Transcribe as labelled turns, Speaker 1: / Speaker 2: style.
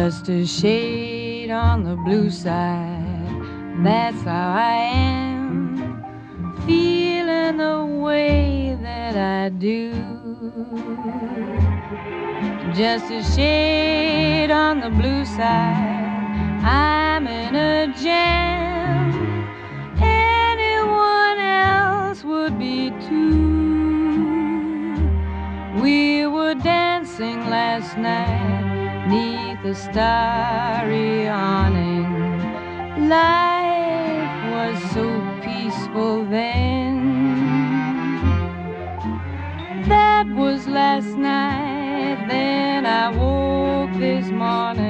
Speaker 1: just a shade on the blue side. That's how I am, feeling the way that I do. Just a shade on the blue side, I'm in a jam. Anyone else would be too. We were dancing last night 'neath a starry awning. Life was so peaceful then. That was last night. Then I woke this morning